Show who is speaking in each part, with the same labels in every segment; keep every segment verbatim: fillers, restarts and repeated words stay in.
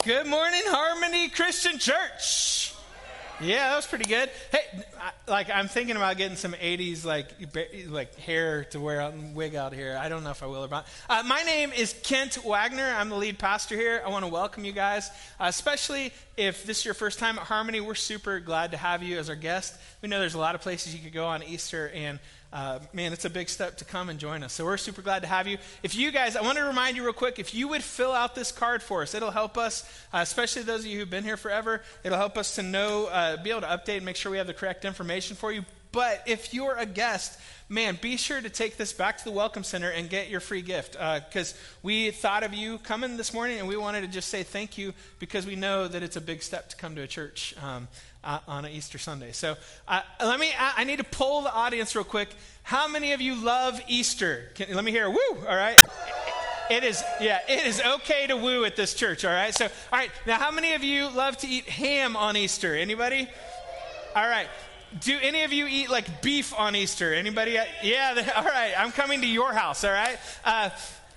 Speaker 1: Good morning, Harmony Christian Church. Yeah, that was pretty good. Hey, I, like I'm thinking about getting some eighties like like hair to wear out and wig out here. I don't know if I will or not. Uh, my name is Kent Wagner. I'm the lead pastor here. I want to welcome you guys, uh, especially if this is your first time at Harmony. We're super glad to have you as our guest. We know there's a lot of places you could go on Easter, and Uh, man, it's a big step to come and join us. So we're super glad to have you. If you guys, I want to remind you real quick, if you would fill out this card for us, it'll help us, uh, especially those of you who've been here forever. It'll help us to know, uh, be able to update and make sure we have the correct information for you. But if you're a guest, man, be sure to take this back to the Welcome Center and get your free gift. Because uh, we thought of you coming this morning, and we wanted to just say thank you because we know that it's a big step to come to a church um, uh, on an Easter Sunday. So uh, let me, I, I need to poll the audience real quick. How many of you love Easter? Can, let me hear a woo, all right? It is, yeah, it is okay to woo at this church, all right? So, all right, now how many of you love to eat ham on Easter? Anybody? All right. Do any of you eat like beef on Easter? Anybody? Yeah, all right. I'm coming to your house, all right? Uh,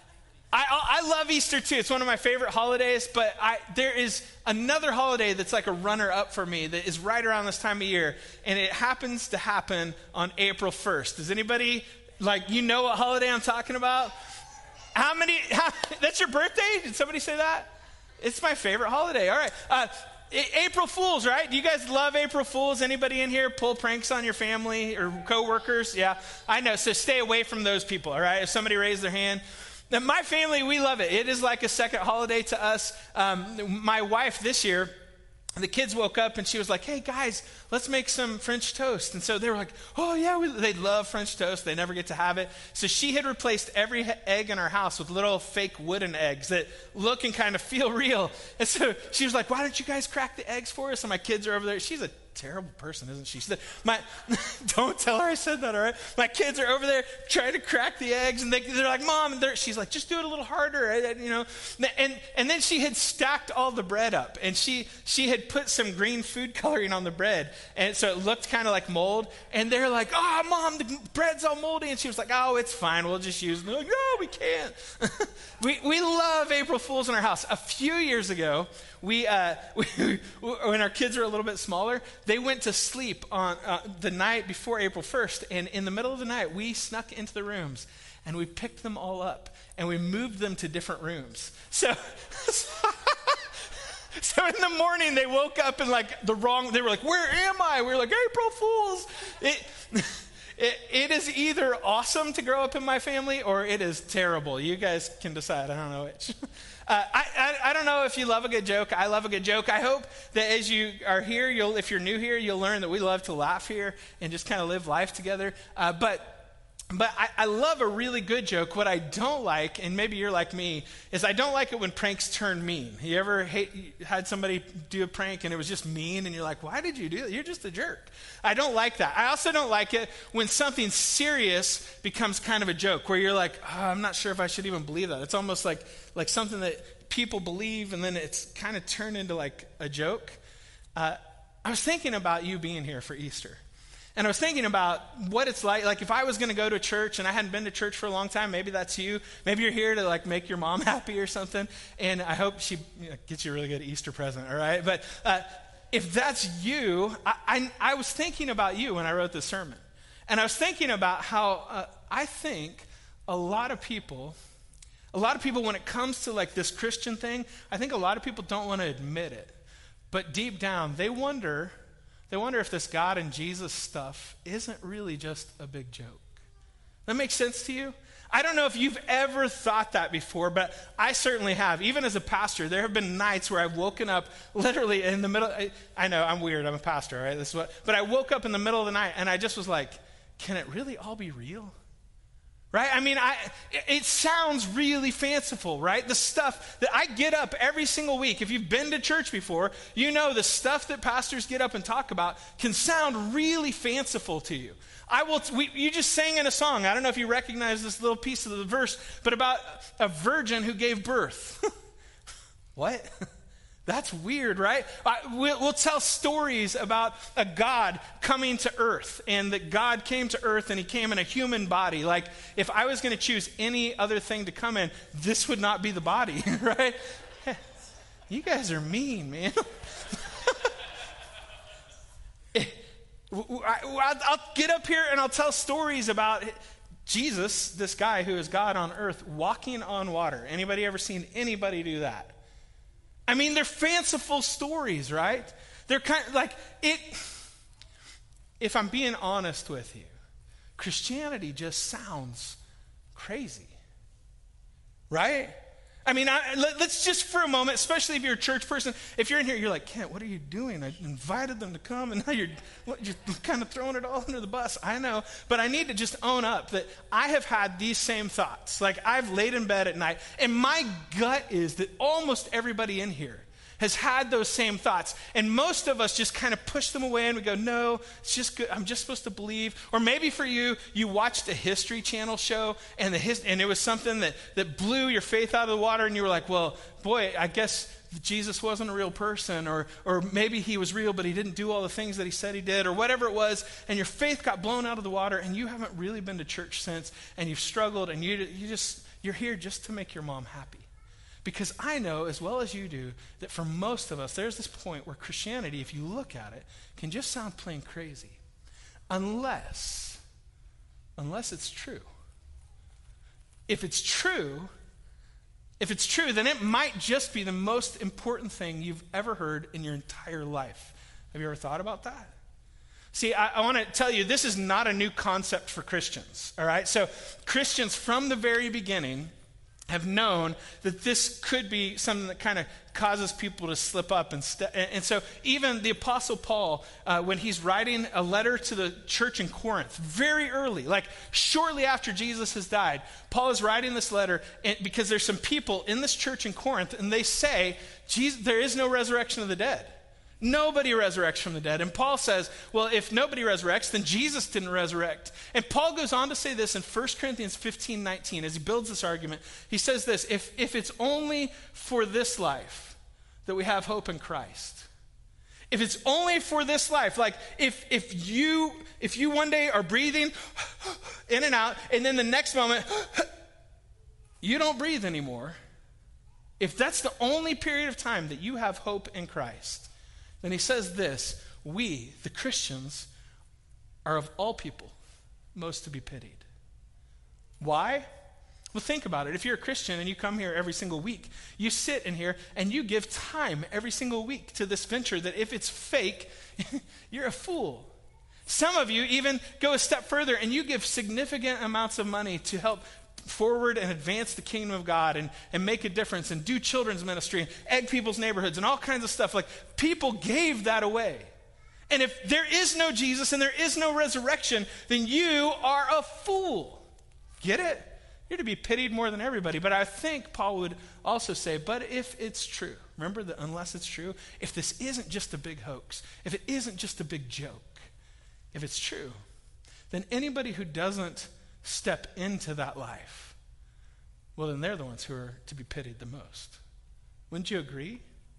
Speaker 1: I, I love Easter too. It's one of my favorite holidays, but I, there is another holiday that's like a runner-up for me that is right around this time of year, and it happens to happen on April first. Does anybody, like, you know what holiday I'm talking about? How many, how, that's your birthday? Did somebody say that? It's my favorite holiday. All right. Uh, April Fools, right? Do you guys love April Fools? Anybody in here pull pranks on your family or coworkers? Yeah, I know. So stay away from those people, all right? If somebody raised their hand. Now, my family, we love it. It is like a second holiday to us. Um, my wife this year, the kids woke up and she was like, hey, guys, let's make some French toast. And so they were like, oh, yeah, we, they love French toast. They never get to have it. So she had replaced every egg in our house with little fake wooden eggs that look and kind of feel real. And so she was like, why don't you guys crack the eggs for us? And my kids are over there. She's a terrible person, isn't she? She said, my, don't tell her I said that, all right? My kids are over there trying to crack the eggs, and they, they're like, Mom, and they're, she's like, just do it a little harder, right? You know? And and then she had stacked all the bread up, and she she had put some green food coloring on the bread, and so it looked kind of like mold, and they're like, oh, Mom, the bread's all moldy, and she was like, oh, it's fine, we'll just use it. And they're like, no, we can't. we, we love April Fools in our house. A few years ago, we, uh, we when our kids were a little bit smaller, they went to sleep on uh, the night before April first, and in the middle of the night, we snuck into the rooms, and we picked them all up, and we moved them to different rooms. So, so in the morning, they woke up in like the wrong, they were like, where am I? We were like, April Fools. It, it, it is either awesome to grow up in my family, or it is terrible. You guys can decide. I don't know which. Uh, I, I I don't know if you love a good joke. I love a good joke. I hope that as you are here, you'll if you're new here, you'll learn that we love to laugh here and just kind of live life together. Uh, but but I, I love a really good joke. What I don't like, and maybe you're like me, is I don't like it when pranks turn mean. You ever hate, had somebody do a prank and it was just mean, and you're like, why did you do that? You're just a jerk. I don't like that. I also don't like it when something serious becomes kind of a joke, where you're like, oh, I'm not sure if I should even believe that. It's almost like like something that people believe, and then it's kind of turned into like a joke. Uh, I was thinking about you being here for Easter. And I was thinking about what it's like. Like if I was going to go to a church and I hadn't been to church for a long time, maybe that's you. Maybe you're here to like make your mom happy or something. And I hope she you know, gets you a really good Easter present, all right? But uh, if that's you, I, I, I was thinking about you when I wrote this sermon. And I was thinking about how uh, I think a lot of people, a lot of people when it comes to like this Christian thing, I think a lot of people don't want to admit it. But deep down, they wonder... They wonder if this God and Jesus stuff isn't really just a big joke. That makes sense to you? I don't know if you've ever thought that before, but I certainly have. Even as a pastor, there have been nights where I've woken up literally in the middle. I, I know, I'm weird. I'm a pastor, right? This is what. But I woke up in the middle of the night, and I just was like, can it really all be real? Right? I mean, I, it sounds really fanciful, right? The stuff that I get up every single week. If you've been to church before, you know the stuff that pastors get up and talk about can sound really fanciful to you. I will. We, you just sang in a song. I don't know if you recognize this little piece of the verse, but about a virgin who gave birth. What? That's weird, right? We'll, we'll tell stories about a God coming to earth, and that God came to earth and he came in a human body. Like, if I was going to choose any other thing to come in, this would not be the body, right? You guys are mean, man. I'll get up here and I'll tell stories about Jesus, this guy who is God on earth, walking on water. Anybody ever seen anybody do that? I mean, they're fanciful stories, right? They're kind of like it. If I'm being honest with you, Christianity just sounds crazy, right? I mean, I, let, let's just for a moment, especially if you're a church person, if you're in here, you're like, Kent, what are you doing? I invited them to come, and now you're, what, you're kind of throwing it all under the bus. I know, but I need to just own up that I have had these same thoughts. Like, I've laid in bed at night, and my gut is that almost everybody in here has had those same thoughts. And most of us just kind of push them away and we go, no, it's just good. I'm just supposed to believe. Or maybe for you, you watched a History Channel show and the his, and it was something that, that blew your faith out of the water and you were like, well, boy, I guess Jesus wasn't a real person, or or maybe he was real, but he didn't do all the things that he said he did, or whatever it was, and your faith got blown out of the water and you haven't really been to church since, and you've struggled, and you you just, you're here just to make your mom happy. Because I know, as well as you do, that for most of us, there's this point where Christianity, if you look at it, can just sound plain crazy. Unless, unless it's true. If it's true, if it's true, then it might just be the most important thing you've ever heard in your entire life. Have you ever thought about that? See, I, I want to tell you, this is not a new concept for Christians, all right? So Christians from the very beginning have known that this could be something that kind of causes people to slip up. And, st- and so even the Apostle Paul, uh, when he's writing a letter to the church in Corinth, very early, like shortly after Jesus has died, Paul is writing this letter and, because there's some people in this church in Corinth, and they say, Jesus, there is no resurrection of the dead. Nobody resurrects from the dead. And Paul says, well, if nobody resurrects, then Jesus didn't resurrect. And Paul goes on to say this in First Corinthians fifteen nineteen, as he builds this argument. He says this, if, if it's only for this life that we have hope in Christ, if it's only for this life, like if if you if you one day are breathing in and out, and then the next moment, you don't breathe anymore, if that's the only period of time that you have hope in Christ, then he says this, we, the Christians, are of all people most to be pitied. Why? Well, think about it. If you're a Christian and you come here every single week, you sit in here and you give time every single week to this venture that if it's fake, you're a fool. Some of you even go a step further and you give significant amounts of money to help forward and advance the kingdom of God and, and make a difference and do children's ministry and egg people's neighborhoods and all kinds of stuff. Like, people gave that away. And if there is no Jesus and there is no resurrection, then you are a fool. Get it? You're to be pitied more than everybody. But I think Paul would also say, but if it's true, remember that unless it's true, if this isn't just a big hoax, if it isn't just a big joke, if it's true, then anybody who doesn't step into that life, well, then they're the ones who are to be pitied the most. Wouldn't you agree?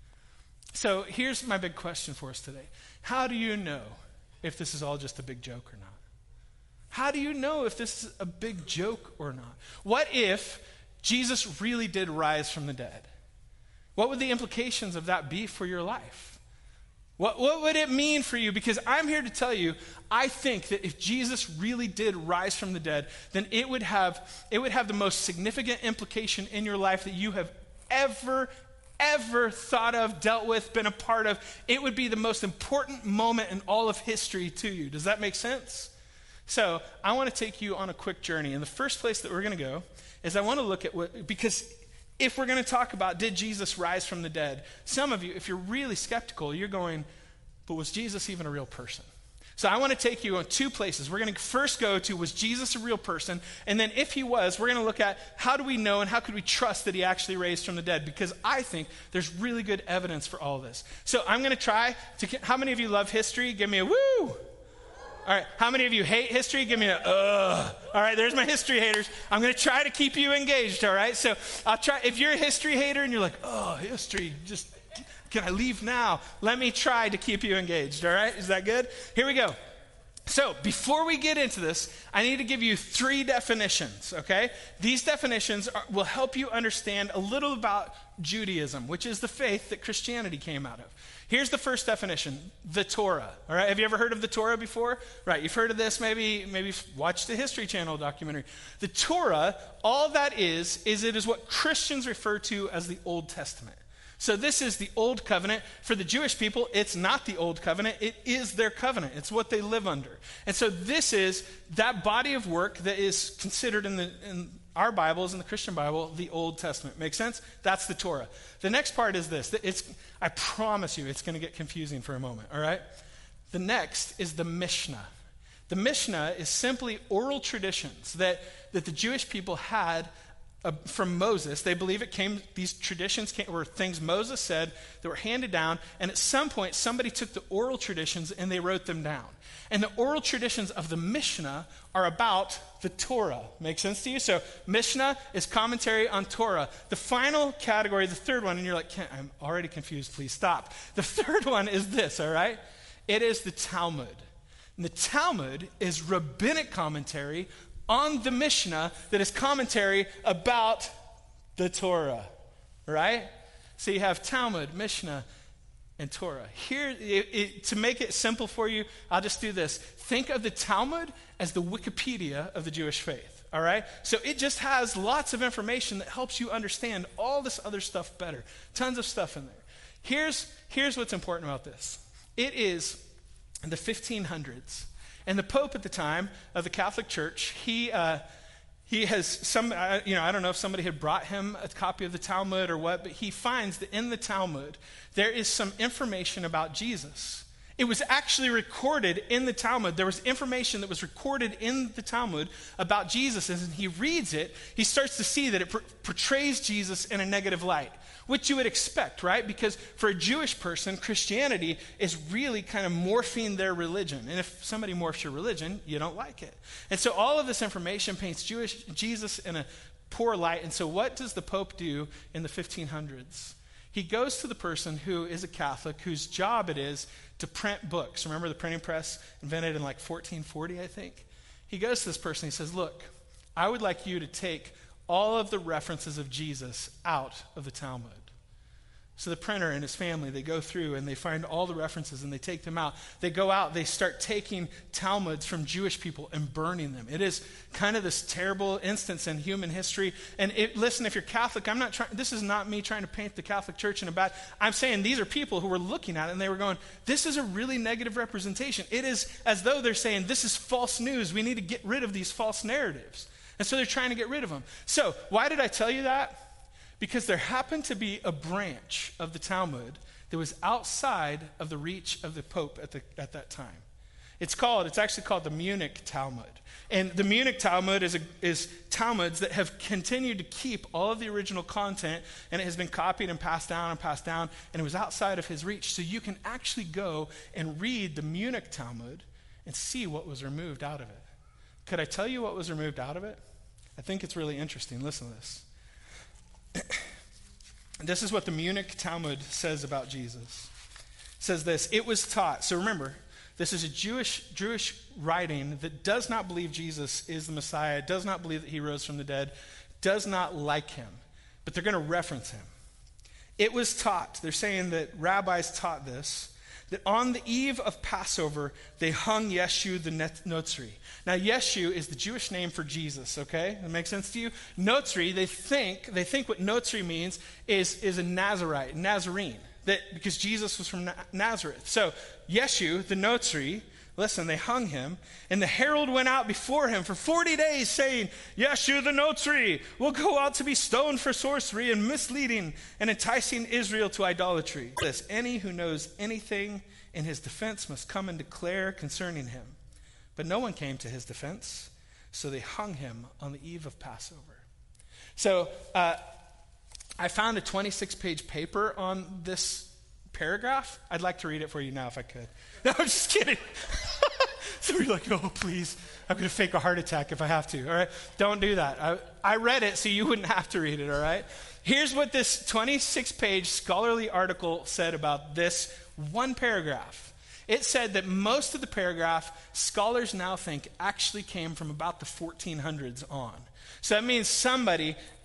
Speaker 1: So here's my big question for us today. How do you know if this is all just a big joke or not? How do you know if this is a big joke or not? What if Jesus really did rise from the dead? What would the implications of that be for your life? What, what would it mean for you? Because I'm here to tell you, I think that if Jesus really did rise from the dead, then it would have, it would have the most significant implication in your life that you have ever, ever thought of, dealt with, been a part of. It would be the most important moment in all of history to you. Does that make sense? So I want to take you on a quick journey. And the first place that we're going to go is I want to look at what, because if we're going to talk about did Jesus rise from the dead, some of you, if you're really skeptical, you're going, but was Jesus even a real person? So I want to take you on two places. We're going to first go to, was Jesus a real person? And then if he was, we're going to look at how do we know and how could we trust that he actually raised from the dead? Because I think there's really good evidence for all this. So I'm going to try to, how many of you love history? Give me a woo! All right, how many of you hate history? Give me a ugh. All right, there's my history haters. I'm going to try to keep you engaged, all right? So I'll try, if you're a history hater and you're like, oh, history, just, can I leave now? Let me try to keep you engaged, all right? Is that good? Here we go. So before we get into this, I need to give you three definitions, okay? These definitions are, will help you understand a little about Judaism, which is the faith that Christianity came out of. Here's the first definition, the Torah. All right, have you ever heard of the Torah before? Right, you've heard of this, maybe maybe watched the History Channel documentary. The Torah, all that is, is it is what Christians refer to as the Old Testament. So this is the Old Covenant. For the Jewish people, it's not the Old Covenant. It is their covenant. It's what they live under. And so this is that body of work that is considered in the in our Bibles, in the Christian Bible, the Old Testament. Make sense? That's the Torah. The next part is this. It's, I promise you, it's going to get confusing for a moment, all right? The next is the Mishnah. The Mishnah is simply oral traditions that, that the Jewish people had Uh, from Moses. They believe it came, these traditions came, were things Moses said that were handed down, and at some point somebody took the oral traditions and they wrote them down. And the oral traditions of the Mishnah are about the Torah. Make sense to you? So Mishnah is commentary on Torah. The final category, the third one, and you're like, Kent, I'm already confused, please stop. The third one is this, all right? It is the Talmud. And the Talmud is rabbinic commentary on the Mishnah that is commentary about the Torah, right? So you have Talmud, Mishnah, and Torah. Here, it, it, to make it simple for you, I'll just do this. Think of the Talmud as the Wikipedia of the Jewish faith, all right? So it just has lots of information that helps you understand all this other stuff better. Tons of stuff in there. Here's, here's what's important about this. It is in the fifteen hundreds. And the Pope at the time of the Catholic Church, he uh, he has some, uh, you know, I don't know if somebody had brought him a copy of the Talmud or what, but he finds that in the Talmud, there is some information about Jesus. It was actually recorded in the Talmud. There was information that was recorded in the Talmud about Jesus. And as he reads it, he starts to see that it por- portrays Jesus in a negative light, which you would expect, right? Because for a Jewish person, Christianity is really kind of morphing their religion. And if somebody morphs your religion, you don't like it. And so all of this information paints Jewish Jesus in a poor light. And so what does the Pope do in the fifteen hundreds? He goes to the person who is a Catholic, whose job it is to print books. Remember the printing press invented in like fourteen forty, I think? He goes to this person, he says, look, I would like you to take all of the references of Jesus out of the Talmud. So the printer and his family, they go through and they find all the references and they take them out. They go out, they start taking Talmuds from Jewish people and burning them. It is kind of this terrible instance in human history. And it, listen, if you're Catholic, I'm not trying, this is not me trying to paint the Catholic Church in a bad, I'm saying these are people who were looking at it and they were going, this is a really negative representation. It is as though they're saying, this is false news. We need to get rid of these false narratives. And so they're trying to get rid of them. So why did I tell you that? Because there happened to be a branch of the Talmud that was outside of the reach of the Pope at, the, at that time. It's called, it's actually called the Munich Talmud. And the Munich Talmud is, a, is Talmuds that have continued to keep all of the original content, and it has been copied and passed down and passed down, and it was outside of his reach. So you can actually go and read the Munich Talmud and see what was removed out of it. Could I tell you what was removed out of it? I think it's really interesting. Listen to this. This is what the Munich Talmud says about Jesus. It says this, it was taught. So remember, this is a Jewish Jewish writing that does not believe Jesus is the Messiah, does not believe that he rose from the dead, does not like him, but they're going to reference him. It was taught, they're saying that rabbis taught this, that on the eve of Passover, they hung Yeshu the Notzri. Now, Yeshu is the Jewish name for Jesus, okay? That makes sense to you? Notzri, they think, they think what Notzri means is, is a Nazarite, Nazarene, that, because Jesus was from Na- Nazareth. So, Yeshu, the Notzri, listen, they hung him, and the herald went out before him for forty days saying, Yeshu the Notzri will go out to be stoned for sorcery and misleading and enticing Israel to idolatry. This, any who knows anything in his defense must come and declare concerning him. But no one came to his defense, so they hung him on the eve of Passover. So uh, I found a twenty-six page paper on this paragraph. I'd like to read it for you now if I could. No, I'm just kidding. So you're like, oh, please. I'm going to fake a heart attack if I have to, all right? Don't do that. I, I read it so you wouldn't have to read it, all right? Here's what this twenty-six page scholarly article said about this one paragraph. It said that most of the paragraph, scholars now think, actually came from about the fourteen hundreds on. So that means somebody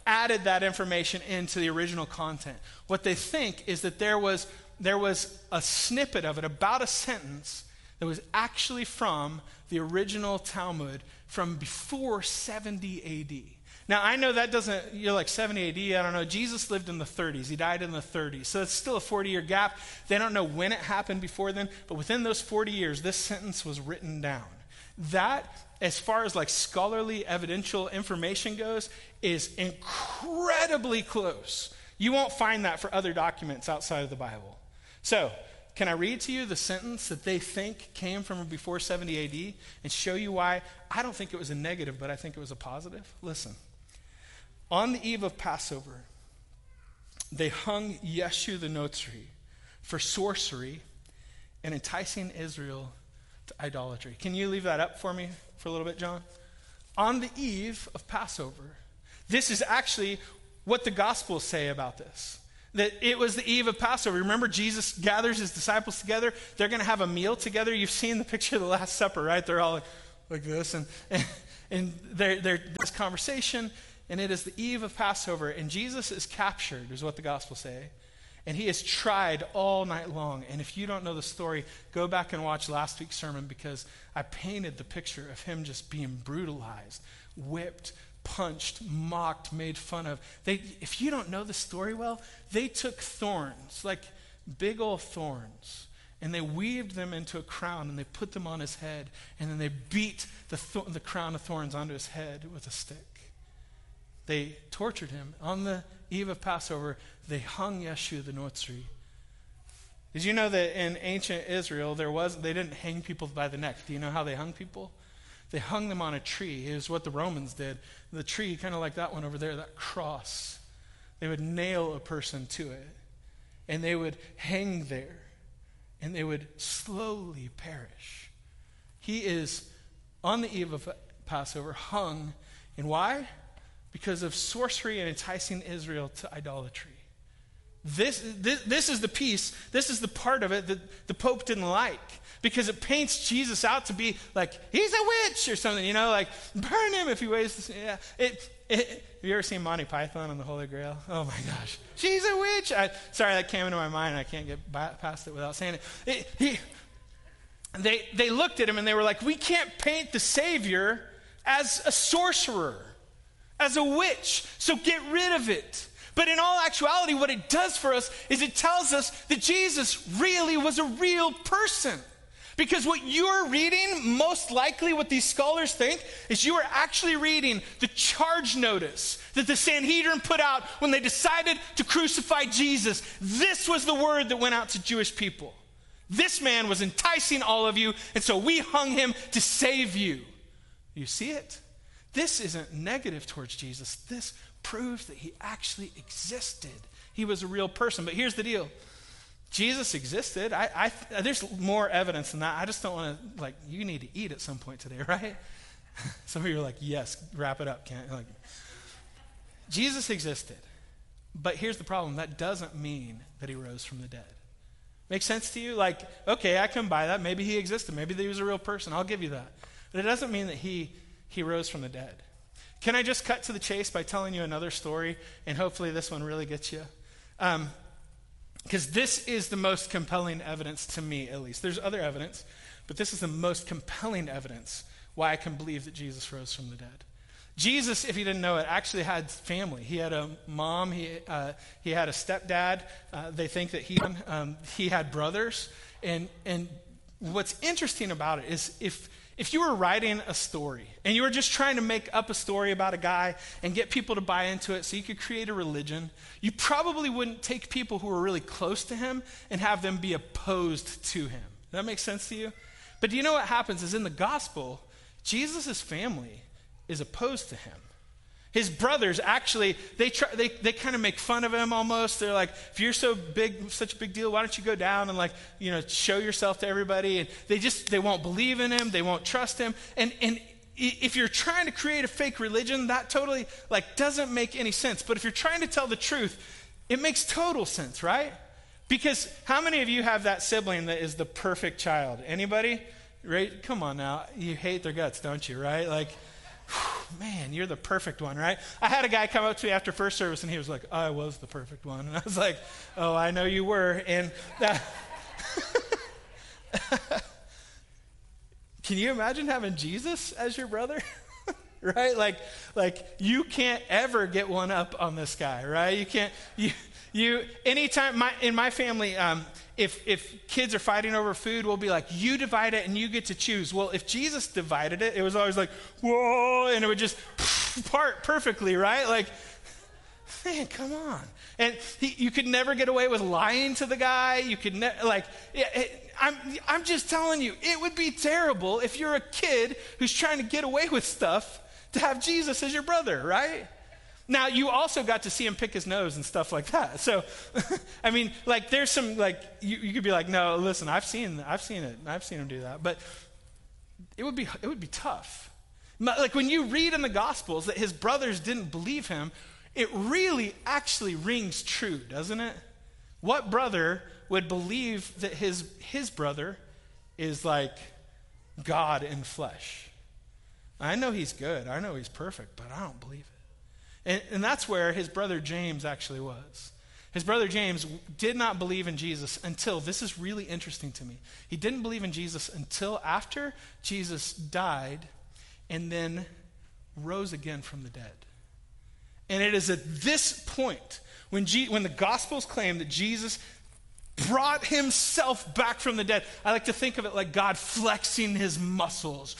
Speaker 1: added that information into the original content. What they think is that there was there was a snippet of it, about a sentence, that was actually from the original Talmud from before seventy A D. Now, I know that doesn't, you're like seventy A D, I don't know. Jesus lived in the thirties. He died in the thirties. So it's still a forty-year gap. They don't know when it happened before then, but within those forty years, this sentence was written down. That, as far as like scholarly evidential information goes, is incredibly close. You won't find that for other documents outside of the Bible. So, can I read to you the sentence that they think came from before seventy A D and show you why I don't think it was a negative, but I think it was a positive? Listen. On the eve of Passover, they hung Yeshu the Notzri for sorcery and enticing Israel to idolatry. Can you leave that up for me for a little bit, John? On the eve of Passover. This is actually what the Gospels say about this. That it was the eve of Passover. Remember, Jesus gathers his disciples together. They're going to have a meal together. You've seen the picture of the Last Supper, right? They're all like, like this. And, and, and they're, they're, this conversation, and it is the eve of Passover. And Jesus is captured, is what the Gospels say. And he is tried all night long. And if you don't know the story, go back and watch last week's sermon, because I painted the picture of him just being brutalized, whipped, punched, mocked, made fun of. They, if you don't know the story well, they took thorns, like big old thorns, and they weaved them into a crown, and they put them on his head, and then they beat the, th- the crown of thorns onto his head with a stick. They tortured him. On the eve of Passover, they hung Yeshu the Notzri. Did you know that in ancient Israel, there was they didn't hang people by the neck? Do you know how they hung people? They hung them on a tree. It was what the Romans did. The tree, kind of like that one over there, that cross. They would nail a person to it, and they would hang there, and they would slowly perish. He is, on the eve of Passover, hung. And why? Because of sorcery and enticing Israel to idolatry. This, this, this is the piece, this is the part of it that the Pope didn't like, because it paints Jesus out to be like, he's a witch or something, you know, like, burn him if he weighs this. Yeah. It, it, have you ever seen Monty Python and the Holy Grail? Oh my gosh. She's a witch. I, sorry, that came into my mind. I can't get by, past it without saying it. it he, they, they looked at him and they were like, we can't paint the Savior as a sorcerer, as a witch, so get rid of it. But in all actuality, what it does for us is it tells us that Jesus really was a real person. Because what you're reading, most likely what these scholars think, is you are actually reading the charge notice that the Sanhedrin put out when they decided to crucify Jesus. This was the word that went out to Jewish people. This man was enticing all of you, and so we hung him to save you. You see it? This isn't negative towards Jesus. This proves that he actually existed. He was a real person. But here's the deal. Jesus existed. I, I, there's more evidence than that. I just don't want to, like, you need to eat at some point today, right? Some of you are like, yes, wrap it up, Kent. Like, Jesus existed. But here's the problem. That doesn't mean that he rose from the dead. Make sense to you? Like, okay, I can buy that. Maybe he existed. Maybe he was a real person. I'll give you that. But it doesn't mean that he he rose from the dead. Can I just cut to the chase by telling you another story? And hopefully this one really gets you. Um, because this is the most compelling evidence to me, at least. There's other evidence, but this is the most compelling evidence why I can believe that Jesus rose from the dead. Jesus, if you didn't know it, actually had family. He had a mom. He uh, he had a stepdad. Uh, they think that he um, he had brothers. And and what's interesting about it is if if you were writing a story and you were just trying to make up a story about a guy and get people to buy into it so you could create a religion, you probably wouldn't take people who were really close to him and have them be opposed to him. Does that make sense to you? But do you know what happens is in the gospel, Jesus' family is opposed to him. His brothers actually, they try, they they kind of make fun of him almost. They're like, if you're so big, such a big deal, why don't you go down and like, you know, show yourself to everybody? And they just, they won't believe in him. They won't trust him. And and if you're trying to create a fake religion, that totally like doesn't make any sense. But if you're trying to tell the truth, it makes total sense, right? Because how many of you have that sibling that is the perfect child? Anybody? Right? Come on now. You hate their guts, don't you, right? Like, whew. man, you're the perfect one, right? I had a guy come up to me after first service, and he was like, I was the perfect one. And I was like, oh, I know you were. And that... Can you imagine having Jesus as your brother? Right? Like, like you can't ever get one up on this guy, right? You can't, you, you, anytime, my, in my family, um, if, if kids are fighting over food, we'll be like, you divide it and you get to choose. Well, if Jesus divided it, it was always like, whoa, and it would just part perfectly, right? Like, man, come on. And he, you could never get away with lying to the guy. You could never, like, it, it, I'm, I'm just telling you, it would be terrible if you're a kid who's trying to get away with stuff to have Jesus as your brother, right? Now, you also got to see him pick his nose and stuff like that. So, I mean, like, there's some, like, you, you could be like, no, listen, I've seen, I've seen it. I've seen him do that. But it would be, it would be tough. Like, when you read in the Gospels that his brothers didn't believe him, it really actually rings true, doesn't it? What brother would believe that his, his brother is like God in flesh? I know he's good. I know he's perfect, but I don't believe it. And, and that's where his brother James actually was. His brother James did not believe in Jesus until, this is really interesting to me, he didn't believe in Jesus until after Jesus died and then rose again from the dead. And it is at this point, when, G, when the Gospels claim that Jesus brought himself back from the dead, I like to think of it like God flexing his muscles.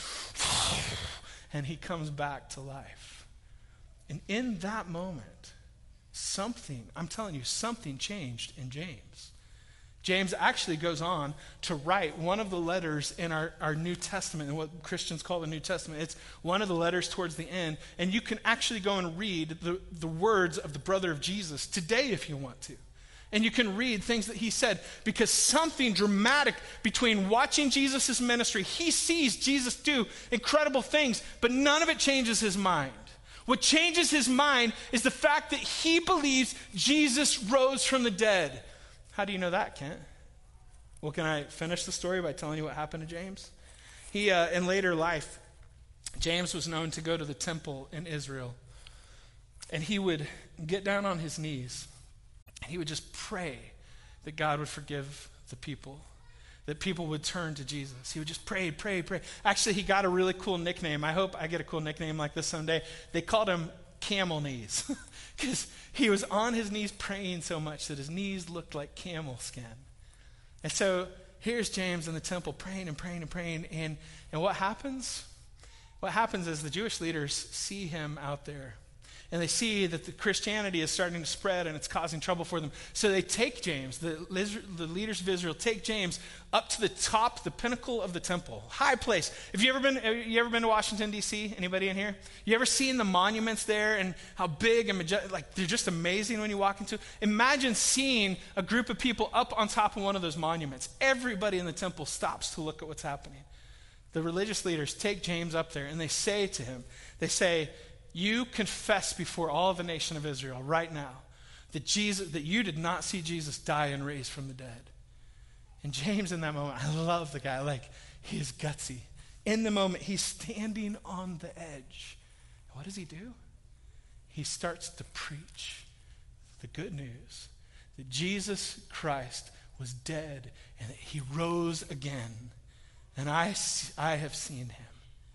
Speaker 1: And he comes back to life. And in that moment, something, I'm telling you, something changed in James. James actually goes on to write one of the letters in our, our New Testament, and what Christians call the New Testament. It's one of the letters towards the end, and you can actually go and read the, the words of the brother of Jesus today if you want to. And you can read things that he said, because something dramatic between watching Jesus' ministry, he sees Jesus do incredible things, but none of it changes his mind. What changes his mind is the fact that he believes Jesus rose from the dead. How do you know that, Kent? Well, can I finish the story by telling you what happened to James? He, uh, in later life, James was known to go to the temple in Israel, and he would get down on his knees. He would just pray that God would forgive the people, that people would turn to Jesus. He would just pray, pray, pray. Actually, he got a really cool nickname. I hope I get a cool nickname like this someday. They called him Camel Knees because he was on his knees praying so much that his knees looked like camel skin. And so here's James in the temple praying and praying and praying. And, and what happens? What happens is the Jewish leaders see him out there. And they see that the Christianity is starting to spread and it's causing trouble for them. So they take James, the, the leaders of Israel, take James up to the top, the pinnacle of the temple, high place. Have you ever been, have you ever been to Washington, D C? Anybody in here? You ever seen the monuments there and how big and majestic, like they're just amazing when you walk into? Imagine seeing a group of people up on top of one of those monuments. Everybody in the temple stops to look at what's happening. The religious leaders take James up there and they say to him, they say, you confess before all of the nation of Israel right now that Jesus, that you did not see Jesus die and raise from the dead. And James in that moment, I love the guy, like he is gutsy. In the moment, he's standing on the edge. What does he do? He starts to preach the good news that Jesus Christ was dead and that he rose again. And I, I have seen him.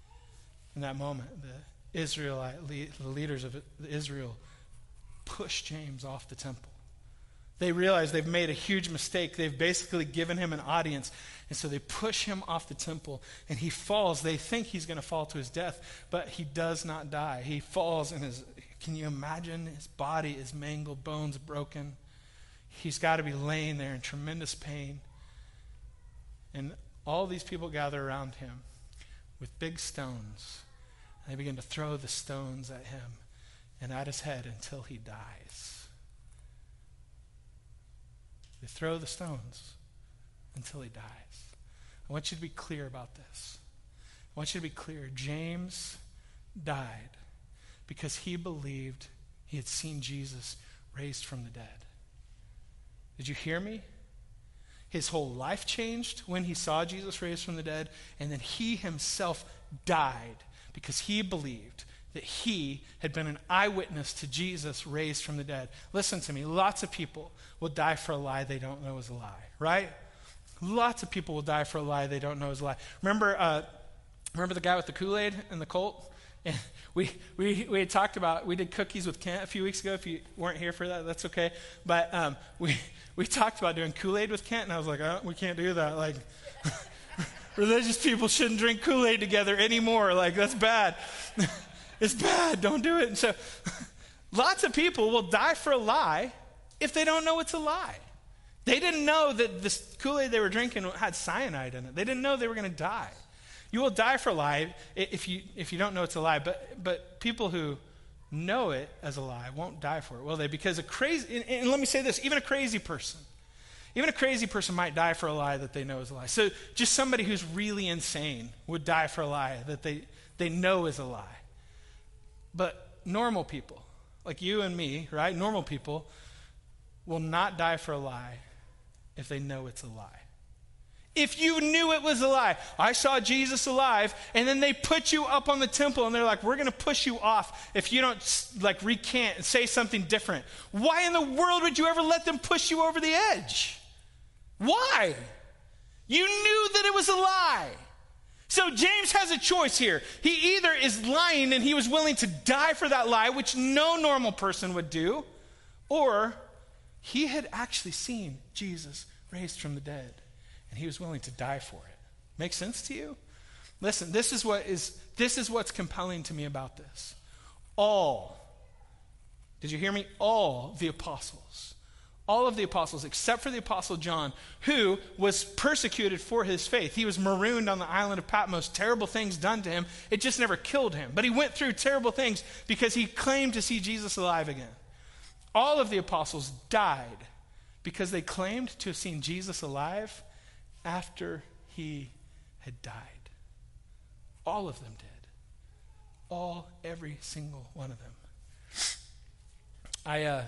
Speaker 1: In that moment, the Israelite, the leaders of Israel push James off the temple. They realize they've made a huge mistake. They've basically given him an audience. And so they push him off the temple and he falls. They think he's going to fall to his death, but he does not die. He falls and his, can you imagine? His body is mangled, bones broken. He's got to be laying there in tremendous pain. And all these people gather around him with big stones. They begin to throw the stones at him and at his head until he dies. They throw the stones until he dies. I want you to be clear about this. I want you to be clear. James died because he believed he had seen Jesus raised from the dead. Did you hear me? His whole life changed when he saw Jesus raised from the dead, and then he himself died because he believed that he had been an eyewitness to Jesus raised from the dead. Listen to me, lots of people will die for a lie they don't know is a lie, right? Lots of people will die for a lie they don't know is a lie. Remember, uh, remember the guy with the Kool-Aid and the Colt? And we we we had talked about, we did cookies with Kent a few weeks ago. If you weren't here for that, that's okay. But um, we we talked about doing Kool-Aid with Kent, and I was like, oh, we can't do that. Like, religious people shouldn't drink Kool-Aid together anymore. Like, that's bad. It's bad. Don't do it. And so lots of people will die for a lie if they don't know it's a lie. They didn't know that this Kool-Aid they were drinking had cyanide in it. They didn't know they were going to die. You will die for a lie if you if you don't know it's a lie. But but people who know it as a lie won't die for it, will they? Because a crazy, and, and let me say this, even a crazy person, even a crazy person might die for a lie that they know is a lie. So just somebody who's really insane would die for a lie that they, they know is a lie. But normal people, like you and me, right? Normal people will not die for a lie if they know it's a lie. If you knew it was a lie, I saw Jesus alive, and then they put you up on the temple, and they're like, we're going to push you off if you don't like recant and say something different. Why in the world would you ever let them push you over the edge? Why? You knew that it was a lie. So James has a choice here. He either is lying and he was willing to die for that lie, which no normal person would do, or he had actually seen Jesus raised from the dead and he was willing to die for it. Make sense to you? Listen, this is what is this is what's compelling to me about this. All, did you hear me? All the apostles. All of the apostles, except for the apostle John, who was persecuted for his faith. He was marooned on the island of Patmos, terrible things done to him. It just never killed him. But he went through terrible things because he claimed to see Jesus alive again. All of the apostles died because they claimed to have seen Jesus alive after he had died. All of them did. All, every single one of them. I, uh...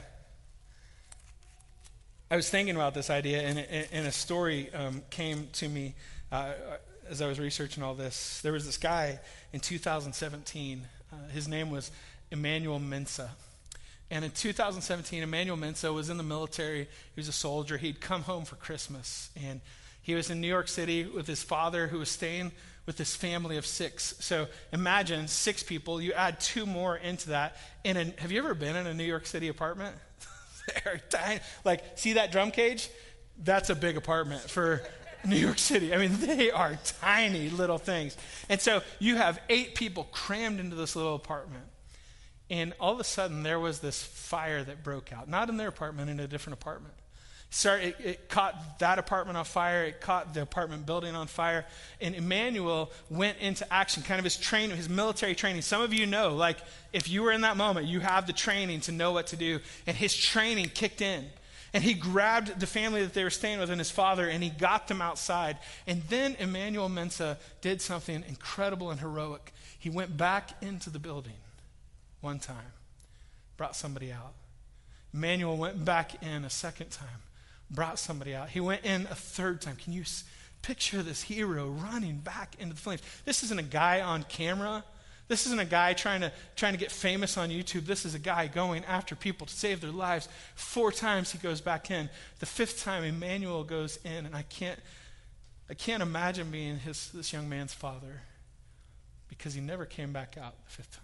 Speaker 1: I was thinking about this idea, and, and a story um, came to me uh, as I was researching all this. There was this guy in two thousand seventeen. Uh, his name was Emmanuel Mensa. And in two thousand seventeen, Emmanuel Mensa was in the military. He was a soldier. He'd come home for Christmas. And he was in New York City with his father, who was staying with this family of six. So imagine six people. You add two more into that. In a, have you ever been in a New York City apartment? They're tiny. Like, see that drum cage? That's a big apartment for New York City. I mean, they are tiny little things. And so you have eight people crammed into this little apartment. And all of a sudden, there was this fire that broke out. Not in their apartment, in a different apartment. Sorry, it, it caught that apartment on fire. It caught the apartment building on fire. And Emmanuel went into action, kind of his training, his military training. Some of you know, like, if you were in that moment, you have the training to know what to do. And his training kicked in. And he grabbed the family that they were staying with and his father, and he got them outside. And then Emmanuel Mensa did something incredible and heroic. He went back into the building one time, brought somebody out. Emmanuel went back in a second time, brought somebody out. He went in a third time. Can you s- picture this hero running back into the flames? This isn't a guy on camera. This isn't a guy trying to trying to get famous on YouTube. This is a guy going after people to save their lives. Four times he goes back in. The fifth time, Emmanuel goes in, and I can't I can't imagine being his this young man's father, because he never came back out the fifth time.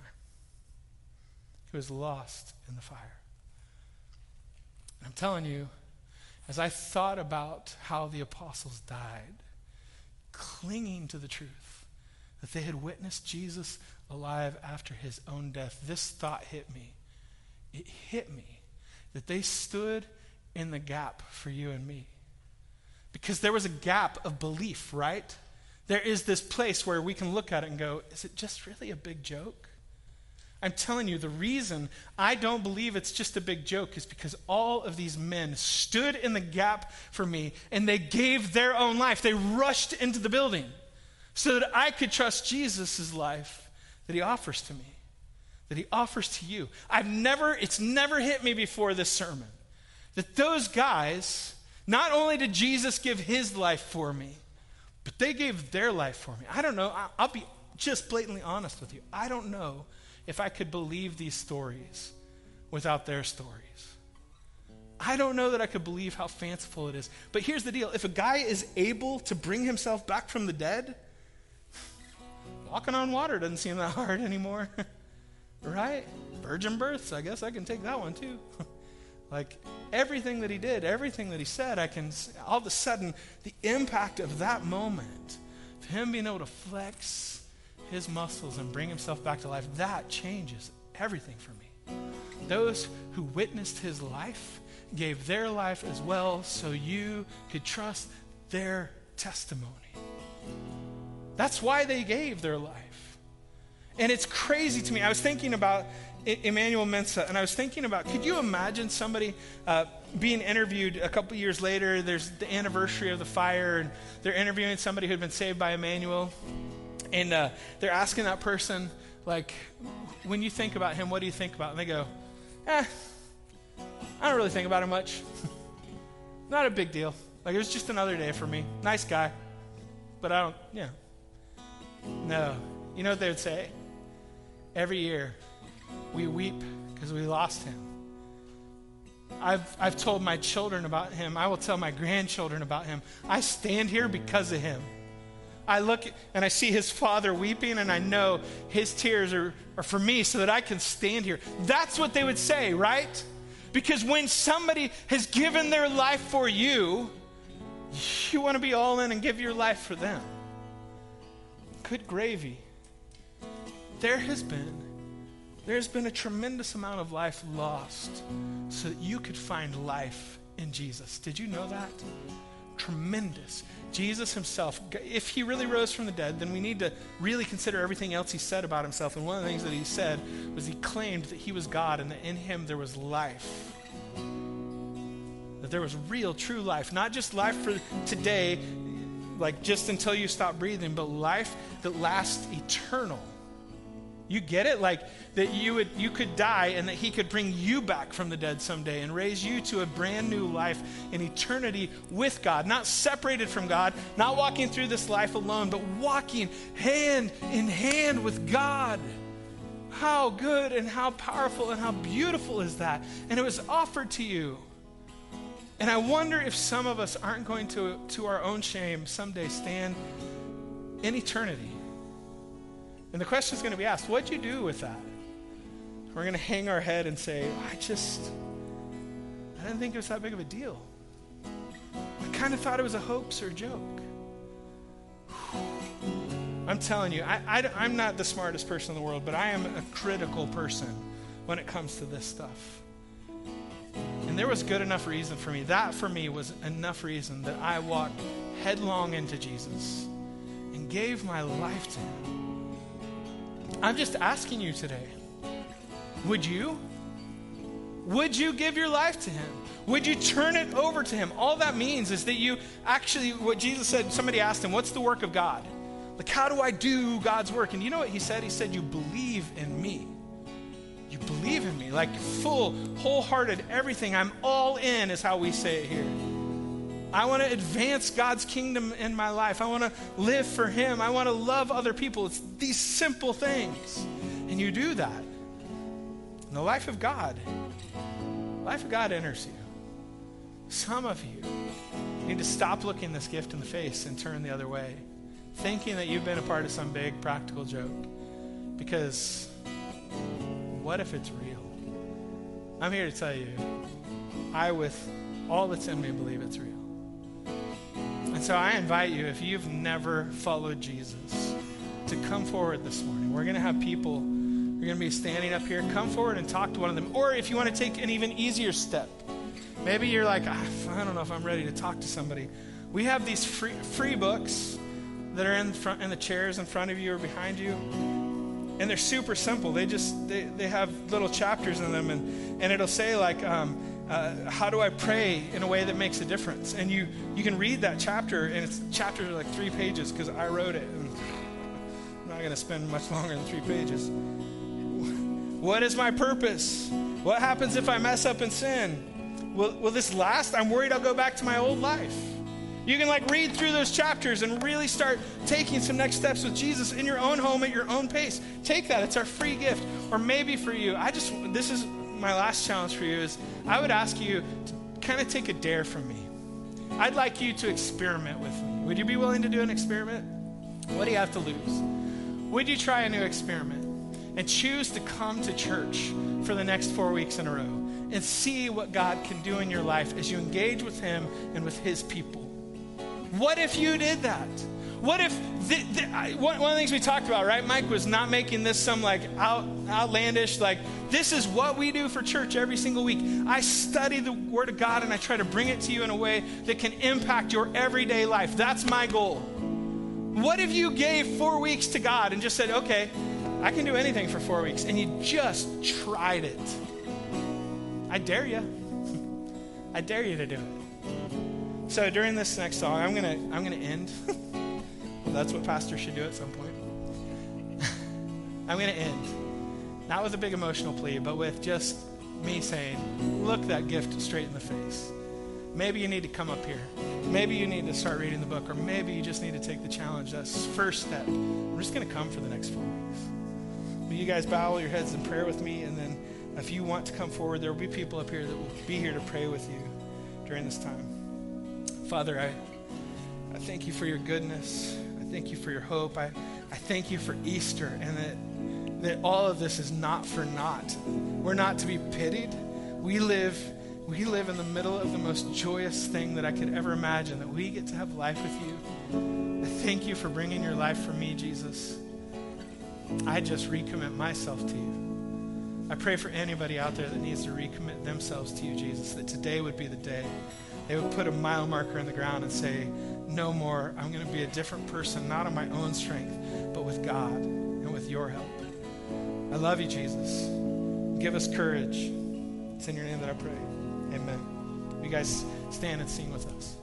Speaker 1: He was lost in the fire. And I'm telling you, as I thought about how the apostles died, clinging to the truth that they had witnessed Jesus alive after his own death, this thought hit me. It hit me that they stood in the gap for you and me. Because there was a gap of belief, right? There is this place where we can look at it and go, is it just really a big joke? I'm telling you, the reason I don't believe it's just a big joke is because all of these men stood in the gap for me, and they gave their own life. They rushed into the building so that I could trust Jesus' life that he offers to me, that he offers to you. I've never, it's never hit me before this sermon that those guys, not only did Jesus give his life for me, but they gave their life for me. I don't know, I'll be just blatantly honest with you. I don't know if I could believe these stories without their stories. I don't know that I could believe how fanciful it is. But here's the deal. If a guy is able to bring himself back from the dead, walking on water doesn't seem that hard anymore. Right? Virgin births, I guess I can take that one too. Like everything that he did, everything that he said, I can, all of a sudden, the impact of that moment, of him being able to flex his muscles and bring himself back to life, that changes everything for me. Those who witnessed his life gave their life as well so you could trust their testimony. That's why they gave their life. And it's crazy to me. I was thinking about I- Emmanuel Mensah, and I was thinking about, could you imagine somebody uh, being interviewed a couple years later? There's the anniversary of the fire, and they're interviewing somebody who had been saved by Emmanuel. And uh, they're asking that person, like, when you think about him, what do you think about? And they go, eh, I don't really think about him much. Not a big deal. Like, it was just another day for me. Nice guy. But I don't, yeah. No. You know what they would say? Every year, we weep because we lost him. I've, I've told my children about him. I will tell my grandchildren about him. I stand here because of him. I look and I see his father weeping, and I know his tears are, are for me so that I can stand here. That's what they would say, right? Because when somebody has given their life for you, you want to be all in and give your life for them. Good gravy. There has been, there's been a tremendous amount of life lost so that you could find life in Jesus. Did you know that? Tremendous. Jesus himself, if he really rose from the dead, then we need to really consider everything else he said about himself. And one of the things that he said was he claimed that he was God and that in him there was life. That there was real, true life. Not just life for today, like just until you stop breathing, but life that lasts eternal. You get it? Like that you would you could die and that he could bring you back from the dead someday and raise you to a brand new life in eternity with God. Not separated from God, not walking through this life alone, but walking hand in hand with God. How good and how powerful and how beautiful is that? And it was offered to you. And I wonder if some of us aren't going to, to our own shame, someday stand in eternity. And the question is going to be asked, what'd you do with that? We're going to hang our head and say, I just, I didn't think it was that big of a deal. I kind of thought it was a hoax or a joke. I'm telling you, I, I, I'm not the smartest person in the world, but I am a critical person when it comes to this stuff. And there was good enough reason for me. That for me was enough reason that I walked headlong into Jesus and gave my life to him. I'm just asking you today, would you? Would you give your life to him? Would you turn it over to him? All that means is that you actually, what Jesus said, somebody asked him, what's the work of God? Like, how do I do God's work? And you know what he said? He said, you believe in me. You believe in me, like full, wholehearted, everything. I'm all in is how we say it here. I want to advance God's kingdom in my life. I want to live for him. I want to love other people. It's these simple things. And you do that. And the life of God, life of God enters you. Some of you need to stop looking this gift in the face and turn the other way, thinking that you've been a part of some big practical joke. Because what if it's real? I'm here to tell you, I, with all that's in me, believe it's real. And so I invite you, if you've never followed Jesus, to come forward this morning. We're going to have people, you're going to be standing up here. Come forward and talk to one of them. Or if you want to take an even easier step, maybe you're like, I don't know if I'm ready to talk to somebody. We have these free, free books that are in front, in the chairs in front of you or behind you. And they're super simple. They just, they, they have little chapters in them. And, and it'll say like, um, uh, how do I pray in a way that makes a difference? And you, you can read that chapter, and it's chapters are like three pages because I wrote it. And I'm not going to spend much longer than three pages. What is my purpose? What happens if I mess up and sin? Will, will this last? I'm worried I'll go back to my old life. You can like read through those chapters and really start taking some next steps with Jesus in your own home at your own pace. Take that. It's our free gift. Or maybe for you, I just, this is my last challenge for you is I would ask you to kind of take a dare from me. I'd like you to experiment with me. Would you be willing to do an experiment? What do you have to lose? Would you try a new experiment and choose to come to church for the next four weeks in a row and see what God can do in your life as you engage with him and with his people? What if you did that? What if, the, the, I, one, one of the things we talked about, right, Mike, was not making this some like out, outlandish, like this is what we do for church every single week. I study the Word of God and I try to bring it to you in a way that can impact your everyday life. That's my goal. What if you gave four weeks to God and just said, okay, I can do anything for four weeks, and you just tried it? I dare you. I dare you to do it. So during this next song, I'm gonna I'm gonna end. That's what pastors should do at some point. I'm gonna end, not with a big emotional plea, but with just me saying, look that gift straight in the face. Maybe you need to come up here. Maybe you need to start reading the book, or maybe you just need to take the challenge. That's the first step. I'm just gonna come for the next four weeks. Will you guys bow your heads in prayer with me? And then if you want to come forward, there will be people up here that will be here to pray with you during this time. Father, I, I thank you for your goodness. I thank you for your hope. I, I thank you for Easter, and that, that all of this is not for naught. We're not to be pitied. We live, we live in the middle of the most joyous thing that I could ever imagine, that we get to have life with you. I thank you for bringing your life for me, Jesus. I just recommit myself to you. I pray for anybody out there that needs to recommit themselves to you, Jesus, that today would be the day they would put a mile marker in the ground and say, no more. I'm going to be a different person, not on my own strength, but with God and with your help. I love you, Jesus. Give us courage. It's in your name that I pray. Amen. You guys stand and sing with us.